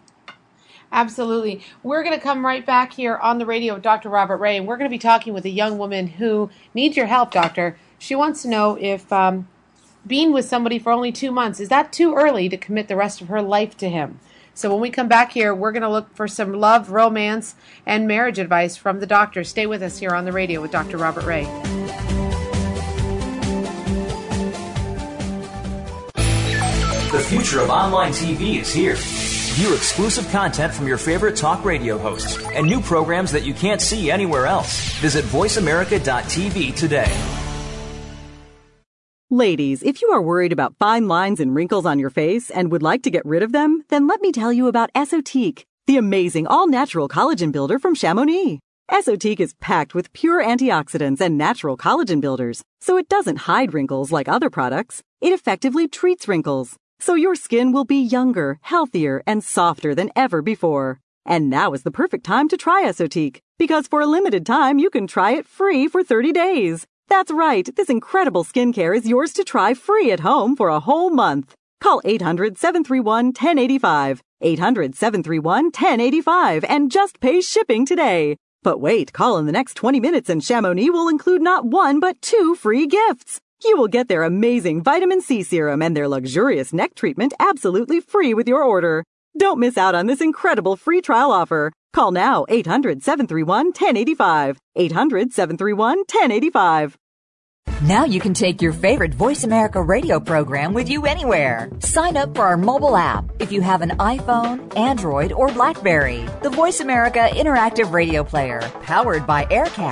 Absolutely. We're going to come right back here on the radio with Doctor Robert Ray, and we're going to be talking with a young woman who needs your help, doctor. She wants to know if um, being with somebody for only two months, is that too early to commit the rest of her life to him? So when we come back here, we're going to look for some love, romance, and marriage advice from the doctor. Stay with us here on the radio with Doctor Robert Ray. The future of online T V is here. View exclusive content from your favorite talk radio hosts and new programs that you can't see anywhere else. Visit voice america dot t v today. Ladies, if you are worried about fine lines and wrinkles on your face and would like to get rid of them, then let me tell you about Esotique, the amazing all-natural collagen builder from Chamonix. Esotique is packed with pure antioxidants and natural collagen builders, so it doesn't hide wrinkles like other products. It effectively treats wrinkles, so your skin will be younger, healthier, and softer than ever before. And now is the perfect time to try Esotique, because for a limited time you can try it free for thirty days. That's right, this incredible skincare is yours to try free at home for a whole month. Call eight hundred, seven three one, one zero eight five, eight hundred, seven three one, one zero eight five, and just pay shipping today. But wait, call in the next twenty minutes and Chamonix will include not one but two free gifts. You will get their amazing vitamin C serum and their luxurious neck treatment absolutely free with your order. Don't miss out on this incredible free trial offer. Call now, eight hundred, seven three one, one zero eight five, eight hundred, seven three one, one zero eight five. Now you can take your favorite Voice America radio program with you anywhere. Sign up for our mobile app if you have an iPhone, Android, or BlackBerry. The Voice America Interactive Radio Player, powered by Aircast.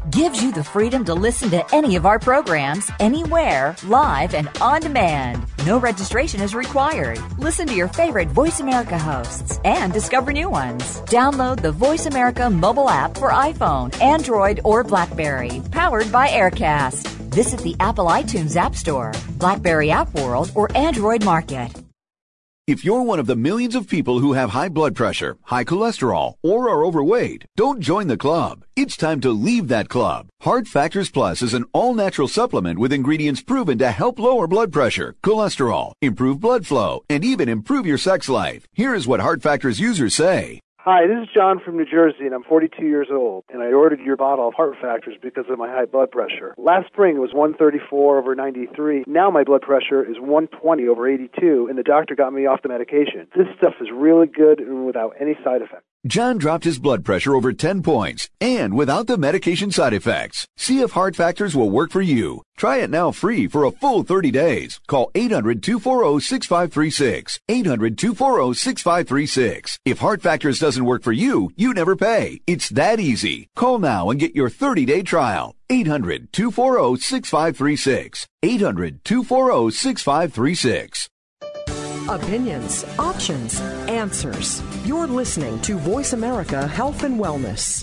gives you the freedom to listen to any of our programs anywhere, live and on demand. No registration is required. Listen to your favorite Voice America hosts and discover new ones. Download the Voice America mobile app for iPhone, Android, or BlackBerry, powered by Aircast. Visit the Apple iTunes App Store, BlackBerry App World, or Android Market. If you're one of the millions of people who have high blood pressure, high cholesterol, or are overweight, don't join the club. It's time to leave that club. Heart Factors Plus is an all-natural supplement with ingredients proven to help lower blood pressure, cholesterol, improve blood flow, and even improve your sex life. Here is what Heart Factors users say. Hi, this is John from New Jersey, and I'm forty-two years old, and I ordered your bottle of Heart Factors because of my high blood pressure. Last spring it was one thirty-four over ninety-three. Now my blood pressure is one twenty over eighty-two, and the doctor got me off the medication. This stuff is really good and without any side effects. John dropped his blood pressure over ten points and without the medication side effects. See if Heart Factors will work for you. Try it now free for a full thirty days. Call eight hundred, two four zero, six five three six. eight hundred, two four zero, six five three six. If Heart Factors doesn't work for you, you never pay. It's that easy. Call now and get your thirty-day trial. eight hundred, two four zero, six five three six. eight hundred, two four zero, six five three six. Opinions, options, answers. You're listening to Voice America Health and Wellness.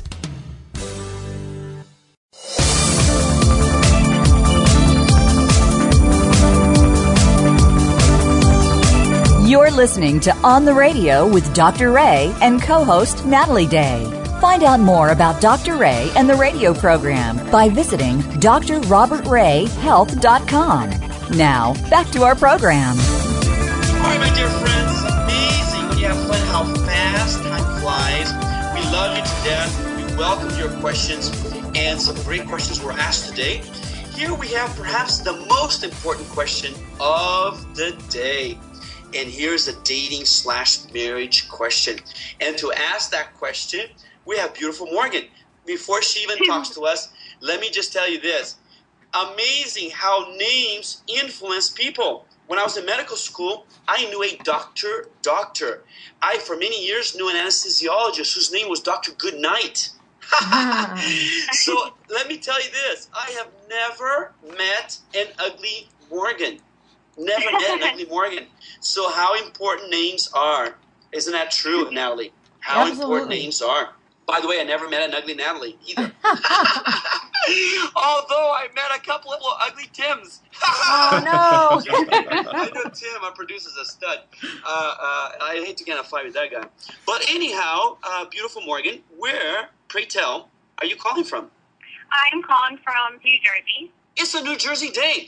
You're listening to On the Radio with Doctor Ray and co-host Natalie Day. Find out more about Doctor Ray and the radio program by visiting d r robert ray health dot com. Now, back to our program. All right, my dear friends, it's amazing when you have fun how fast time flies. We love you to death. We welcome your questions, and some great questions were asked today. Here we have perhaps the most important question of the day. And here's a dating slash marriage question. And to ask that question, we have beautiful Morgan. Before she even talks to us, let me just tell you this. Amazing how names influence people. When I was in medical school, I knew a doctor, doctor. I, for many years, knew an anesthesiologist whose name was Doctor Goodnight. So let me tell you this. I have never met an ugly Morgan. Never met an ugly Morgan. So how important names are. Isn't that true, Natalie? How Absolutely. important names are. By the way, I never met an ugly Natalie either. Although I met a couple of little ugly Tims. Oh, no. I know Tim, our producer's a stud. Uh, uh, I hate to get in a fight with that guy. But anyhow, uh, beautiful Morgan, where, pray tell, are you calling from? I'm calling from New Jersey. It's a New Jersey day.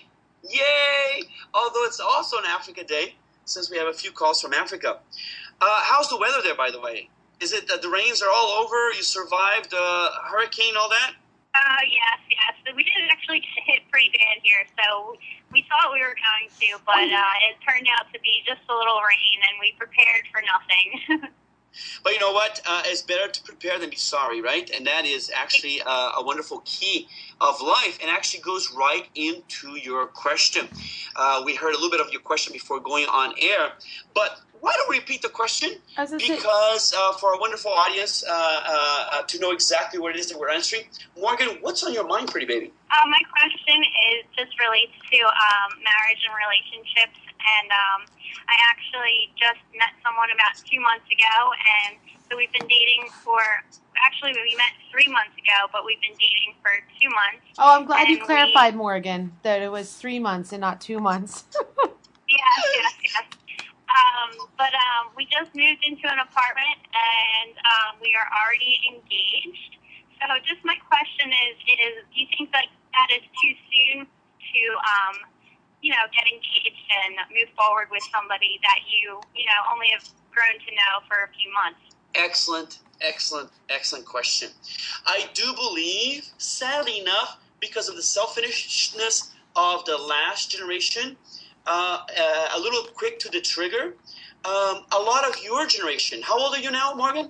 Yay! Although it's also an Africa day, since we have a few calls from Africa. Uh, how's the weather there, by the way? Is it that the rains are all over? You survived a hurricane, all that? Uh, yes, yes. So we did actually hit pretty bad here, so we thought we were going to, but uh, it turned out to be just a little rain, and we prepared for nothing. But you know what? Uh, it's better to prepare than be sorry, right? And that is actually uh, a wonderful key of life, and actually goes right into your question. Uh, we heard a little bit of your question before going on air, but why don't we repeat the question? Because uh, for our wonderful audience uh, uh, uh, to know exactly what it is that we're answering. Morgan, what's on your mind, pretty baby? Uh, my question is just relates to um, marriage and relationships, and um, I actually just met someone about two months ago, and so we've been dating for, actually we met three months ago, but we've been dating for two months. Oh, I'm glad you And clarified, Morgan, that it was three months and not two months. Yes, yes, yes. Um, but um, we just moved into an apartment, and um, we are already engaged. So just my question is, is do you think that that is too soon to, um, you know, get engaged and move forward with somebody that you, you know, only have grown to know for a few months? Excellent, excellent, excellent question. I do believe, sadly enough, because of the selfishness of the last generation, uh, uh, a little quick to the trigger, um, a lot of your generation. How old are you now, Morgan?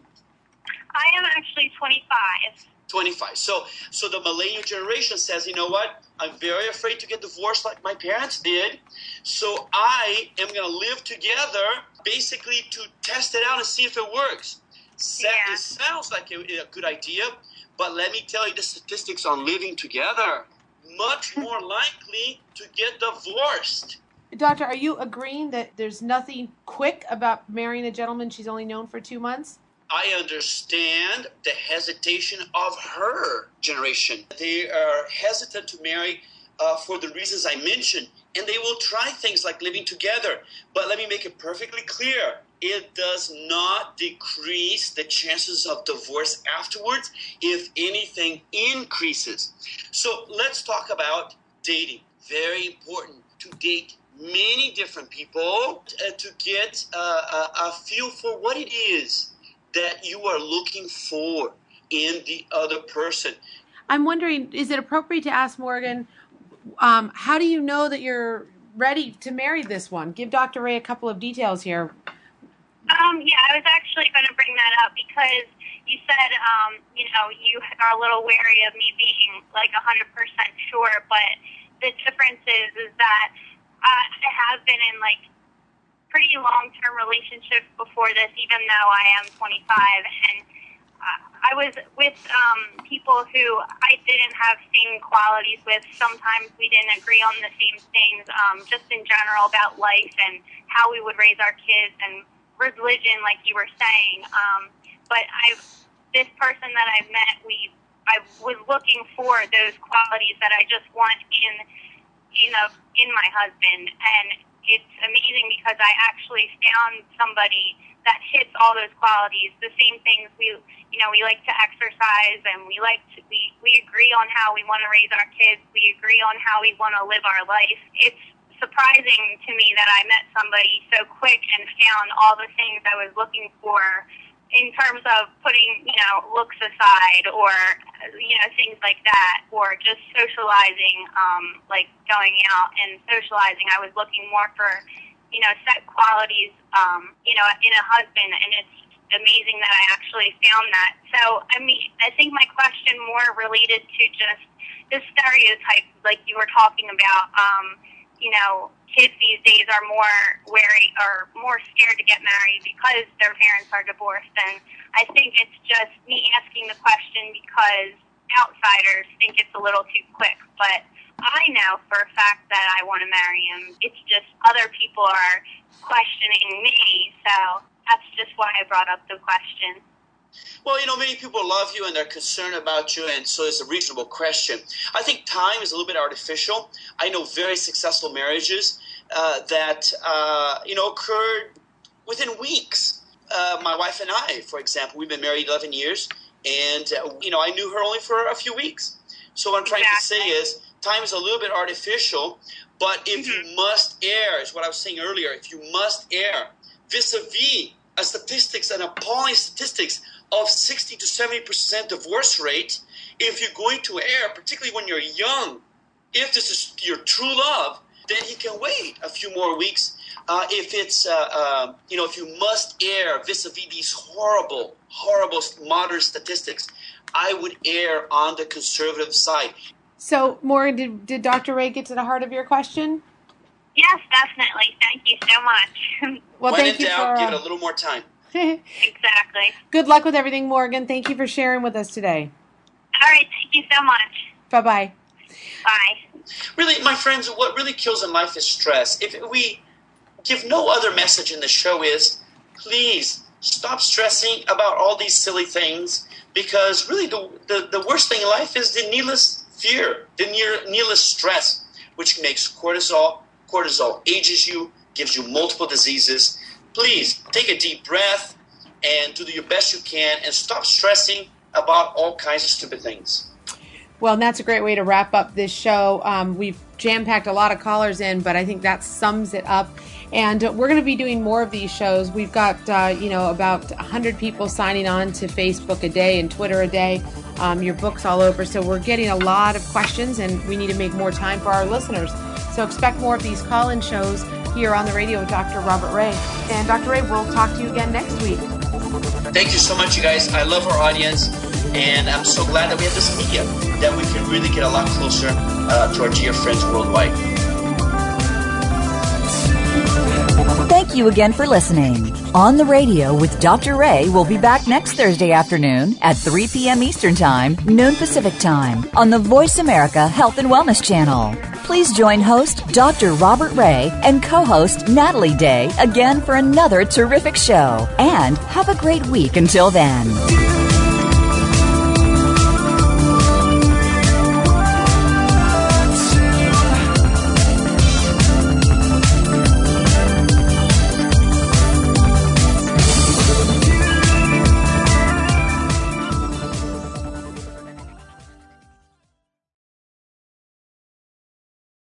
I am actually twenty-five. twenty-five. So, so the millennial generation says, you know what? I'm very afraid to get divorced like my parents did. So I am going to live together, basically to test it out and see if it works. Sa- Yeah. It sounds like a, a good idea, But let me tell you the statistics on living together. Much more likely to get divorced. Doctor, are you agreeing that there's nothing quick about marrying a gentleman she's only known for two months? I understand the hesitation of her generation. They are hesitant to marry uh, for the reasons I mentioned, and they will try things like living together. But let me make it perfectly clear. It does not decrease the chances of divorce afterwards. If anything, increases. So let's talk about dating. Very important to date many different people uh, to get uh, a, a feel for what it is that you are looking for in the other person. I'm wondering, is it appropriate to ask Morgan, um, how do you know that you're ready to marry this one? Give Doctor Ray a couple of details here. Um, yeah, I was actually going to bring that up because you said, um, you know, you are a little wary of me being like one hundred percent sure, but the difference is, is that uh, I have been in like pretty long-term relationships before this, even though I am twenty-five, and uh, I was with um, people who I didn't have same qualities with. Sometimes we didn't agree on the same things, um, just in general about life and how we would raise our kids and religion, like you were saying. Um, but I've this person that I've met, we I was looking for those qualities that I just want in in a in my husband, and it's amazing because I actually found somebody that hits all those qualities. The same things we, you know, we like to exercise, and we like to we we agree on how we want to raise our kids. We agree on how we want to live our life. It's surprising to me that I met somebody so quick and found all the things I was looking for in terms of putting, you know, looks aside or, you know, things like that, or just socializing, um, like going out and socializing. I was looking more for, you know, set qualities, um, you know, in a husband, and it's amazing that I actually found that. So, I mean, I think my question more related to just the stereotypes like you were talking about. um, You know, kids these days are more wary or more scared to get married because their parents are divorced. And I think it's just me asking the question because outsiders think it's a little too quick. But I know for a fact that I want to marry him. It's just other people are questioning me. So that's just why I brought up the question. Well, you know, many people love you and they're concerned about you, and so it's a reasonable question. I think time is a little bit artificial. I know very successful marriages uh, that, uh, you know, occurred within weeks. Uh, my wife and I, for example, we've been married eleven years, and, uh, you know, I knew her only for a few weeks. So what I'm trying exactly. to say is time is a little bit artificial, but if mm-hmm. you must err, is what I was saying earlier, if you must err, vis-a-vis a statistics, an appalling statistics of sixty to seventy percent divorce rate, if you're going to err, particularly when you're young, if this is your true love, then he can wait a few more weeks. Uh, if it's, uh, uh, you know, if you must err vis-a-vis these horrible, horrible modern statistics, I would err on the conservative side. So, Maureen, did, did Doctor Ray get to the heart of your question? Yes, definitely. Thank you so much. Well, when thank in you doubt, for, give it a little more time. Exactly. Good luck with everything, Morgan. Thank you for sharing with us today. All right. Thank you so much. Bye-bye. Bye. Really, my friends, what really kills in life is stress. If we give no other message in the show is, please stop stressing about all these silly things, because really the, the, the worst thing in life is the needless fear, the near, needless stress, which makes cortisol. Cortisol ages you, gives you multiple diseases. Please take a deep breath and do your best you can and stop stressing about all kinds of stupid things. Well, and that's a great way to wrap up this show. Um, we've jam-packed a lot of callers in, but I think that sums it up. And uh, we're going to be doing more of these shows. We've got, uh, you know, about one hundred people signing on to Facebook a day and Twitter a day. Um, your book's all over. So we're getting a lot of questions, and we need to make more time for our listeners. So expect more of these call-in shows here on the radio with Doctor Robert Ray. And Doctor Ray, we'll talk to you again next week. Thank you so much, you guys. I love our audience, and I'm so glad that we have this media, that we can really get a lot closer uh, to our dear friends worldwide. Thank you again for listening. On the Radio with Doctor Ray will be back next Thursday afternoon at three p.m. Eastern Time, noon Pacific Time, on the Voice America Health and Wellness Channel. Please join host Doctor Robert Ray and co-host Natalie Day again for another terrific show. And have a great week until then.